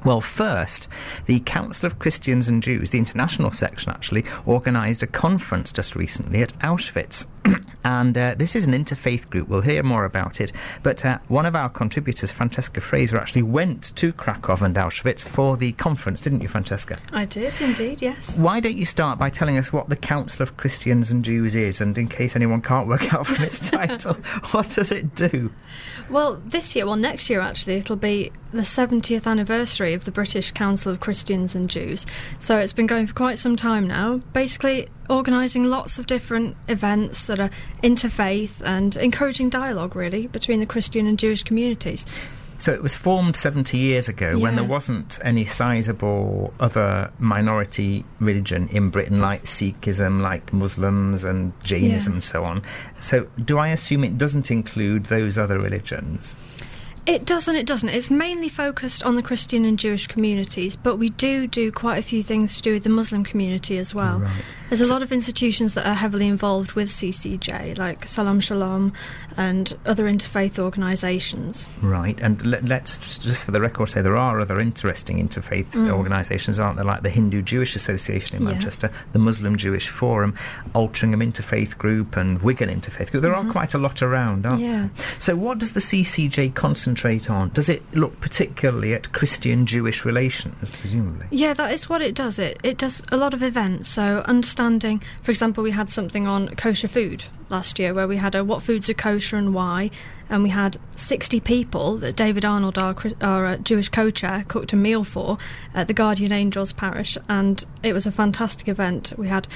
Well, first, the Council of Christians and Jews, the international section actually, organised a conference just recently at Auschwitz. And this is an interfaith group. We'll hear more about it. But one of our contributors, Francesca Fraser, actually went to Krakow and Auschwitz for the conference, didn't you, Francesca? I did, indeed, yes. Why don't you start by telling us what the Council of Christians and Jews is, and in case anyone can't work out from its title, what does it do? Well, next year actually, it'll be the 70th anniversary of the British Council of Christians and Jews. So it's been going for quite some time now, basically organising lots of different events that are interfaith and encouraging dialogue, really, between the Christian and Jewish communities. So it was formed 70 years ago when there wasn't any sizable other minority religion in Britain, like Sikhism, like Muslims and Jainism and so on. So do I assume it doesn't include those other religions? It doesn't. It's mainly focused on the Christian and Jewish communities, but we do quite a few things to do with the Muslim community as well. Right. There's a lot of institutions that are heavily involved with CCJ, like Salam Shalom and other interfaith organisations. Right, and let's just for the record say there are other interesting interfaith organisations, aren't there, like the Hindu-Jewish Association in Manchester, the Muslim-Jewish Forum, Altrincham Interfaith Group and Wigan Interfaith Group. There are quite a lot around, aren't there? So what does the CCJ concentrate on? Does it look particularly at Christian-Jewish relations, presumably? Yeah, that is what it does. It does a lot of events, so understanding, for example, we had something on kosher food last year where we had a what foods are kosher and why, and we had 60 people that David Arnold, our Jewish co-chair, cooked a meal for at the Guardian Angels parish, and it was a fantastic event. We had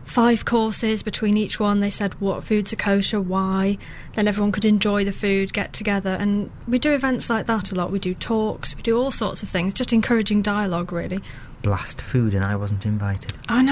5 courses between each one. They said what foods are kosher, why, then everyone could enjoy the food, get together, and we do events like that a lot. We do talks, we do all sorts of things, just encouraging dialogue, really. Blast food, and I wasn't invited. I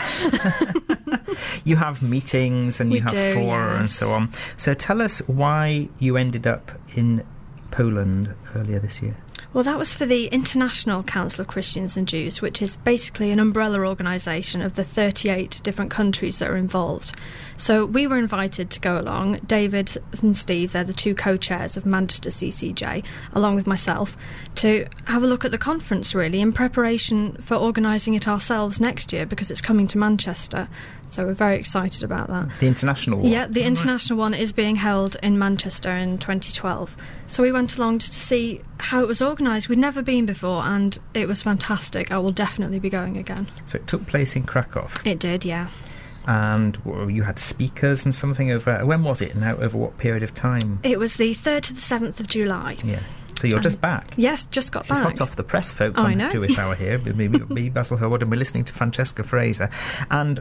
know. You have meetings and you have fora and so on. So tell us why you ended up in Poland earlier this year. Well, that was for the International Council of Christians and Jews, which is basically an umbrella organisation of the 38 different countries that are involved. So we were invited to go along. David and Steve, they're the 2 co-chairs of Manchester CCJ, along with myself, to have a look at the conference, really, in preparation for organising it ourselves next year, because it's coming to Manchester. So we're very excited about that. The international one? Yeah, the international one is being held in Manchester in 2012. So we went along just to see how it was organised. We'd never been before, and it was fantastic. I will definitely be going again. So it took place in Krakow? It did, yeah. And you had speakers and something over... When was it, and over what period of time? It was the 3rd to the 7th of July. Yeah. So you're just back? Yes, just got back. This is hot off the press, folks, on the Jewish Hour here. Me, Basil Hurwood, and we're listening to Francesca Fraser. And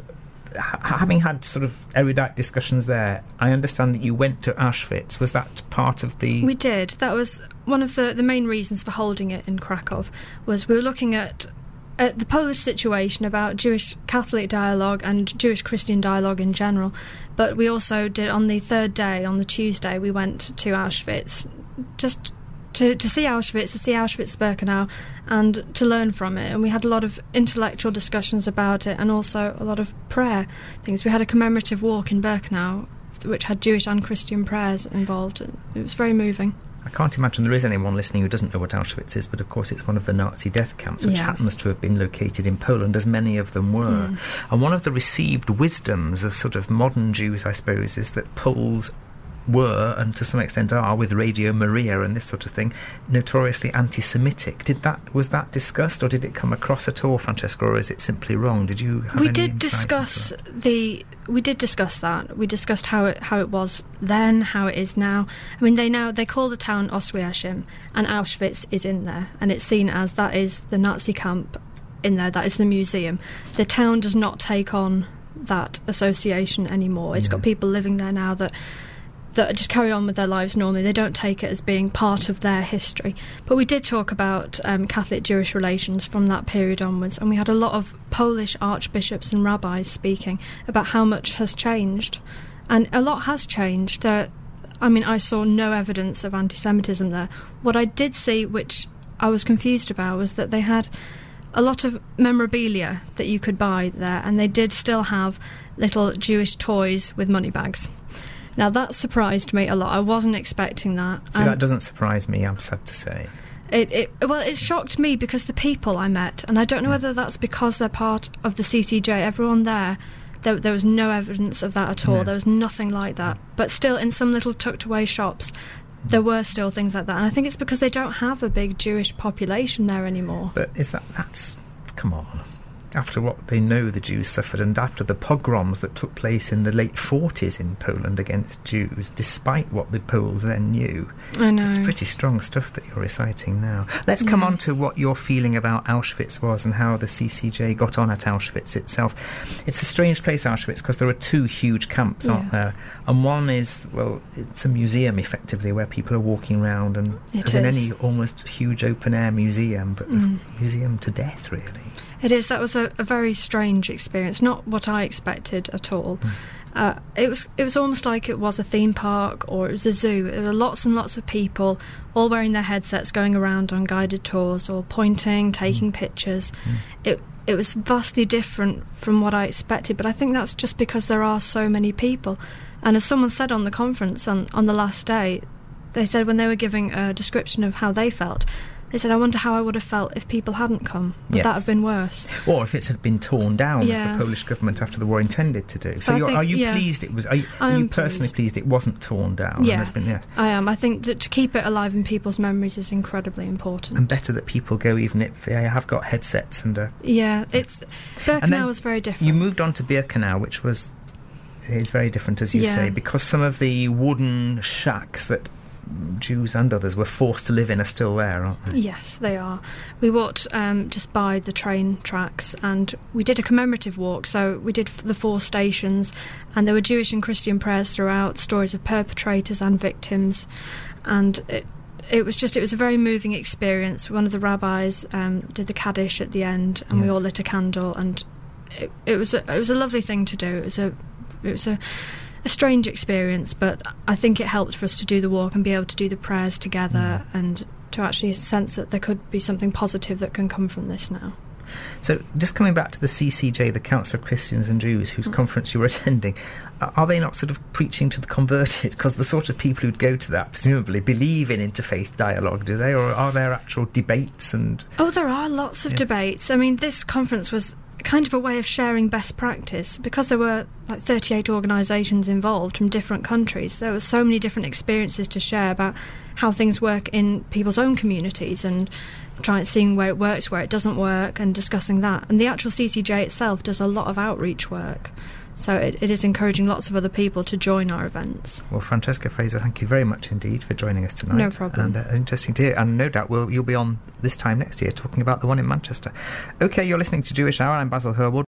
having had sort of erudite discussions there, I understand that you went to Auschwitz. Was that part of the... We did. That was one of the main reasons for holding it in Krakow, was we were looking at the Polish situation, about Jewish Catholic dialogue and Jewish Christian dialogue in general. But we also did, on the 3rd day, on the Tuesday, we went to Auschwitz just to see Auschwitz, to see Auschwitz-Birkenau, and to learn from it. And we had a lot of intellectual discussions about it, and also a lot of prayer things. We had a commemorative walk in Birkenau, which had Jewish and Christian prayers involved. It was very moving. I can't imagine there is anyone listening who doesn't know what Auschwitz is, but of course it's one of the Nazi death camps, which happens to have been located in Poland, as many of them were. And one of the received wisdoms of sort of modern Jews, I suppose, is that Poles were, and to some extent are, with Radio Maria and this sort of thing, notoriously anti-Semitic. Was that discussed, or did it come across at all, Francesca, or is it simply wrong? Did you have We any did insight discuss into that? We did discuss that. We discussed how it was then, how it is now. I mean, they call the town Oswiecim, and Auschwitz is in there, and it's seen as that is the Nazi camp in there. That is the museum. The town does not take on that association anymore. It's got people living there now that just carry on with their lives normally. They don't take it as being part of their history. But we did talk about Catholic-Jewish relations from that period onwards, and we had a lot of Polish archbishops and rabbis speaking about how much has changed. And a lot has changed. I saw no evidence of anti-Semitism there. What I did see, which I was confused about, was that they had a lot of memorabilia that you could buy there, and they did still have little Jewish toys with money bags. Now, that surprised me a lot. I wasn't expecting that. So that doesn't surprise me, I'm sad to say. It shocked me because the people I met, and I don't know whether that's because they're part of the CCJ, everyone there was no evidence of that at all. There was nothing like that. But still, in some little tucked away shops, there were still things like that. And I think it's because they don't have a big Jewish population there anymore. But that's... Come on. After what they know the Jews suffered, and after the pogroms that took place in the late 40s in Poland against Jews, despite what the Poles then knew. I know. It's pretty strong stuff that you're reciting now. Let's come on to what your feeling about Auschwitz was and how the CCJ got on at Auschwitz itself. It's a strange place, Auschwitz, because there are two huge camps, aren't there? And one is, well, it's a museum, effectively, where people are walking around, and as in any almost huge open-air museum, but a museum to death, really. It is. That was a very strange experience, not what I expected at all. It was almost like it was a theme park or it was a zoo. There were lots and lots of people all wearing their headsets going around on guided tours, all pointing, taking pictures. It was vastly different from what I expected, but I think that's just because there are so many people. And as someone said on the conference on the last day, they said when they were giving a description of how they felt, they said, I wonder how I would have felt if people hadn't come. Would that have been worse? Or if it had been torn down, as the Polish government after the war intended to do. So are you pleased it was... Are you personally pleased it wasn't torn down? Yeah, I am. I think that to keep it alive in people's memories is incredibly important. And better that people go even if they have got headsets and... Birkenau was very different. You moved on to Birkenau, which is very different, as you say, because some of the wooden shacks that Jews and others were forced to live in are still there, aren't they? Yes, they are. We walked just by the train tracks and we did a commemorative walk, so we did the 4 stations, and there were Jewish and Christian prayers throughout, stories of perpetrators and victims, and it was a very moving experience. One of the rabbis did the Kaddish at the end, and we all lit a candle, and it was a lovely thing to do. It was a strange experience, but I think it helped for us to do the walk and be able to do the prayers together and to actually sense that there could be something positive that can come from this now. So just coming back to the CCJ, the Council of Christians and Jews, whose conference you were attending, are they not sort of preaching to the converted? Because the sort of people who'd go to that presumably believe in interfaith dialogue, do they? Or are there actual debates? There are lots of debates. I mean, this conference was kind of a way of sharing best practice, because there were like 38 organisations involved from different countries. There were so many different experiences to share about how things work in people's own communities, and seeing where it works, where it doesn't work, and discussing that. And the actual CCJ itself does a lot of outreach work, so it is encouraging lots of other people to join our events. Well, Francesca Fraser, thank you very much indeed for joining us tonight. No problem. And interesting to hear, and no doubt you'll be on this time next year talking about the one in Manchester. OK, you're listening to Jewish Hour. I'm Basil Hurwood.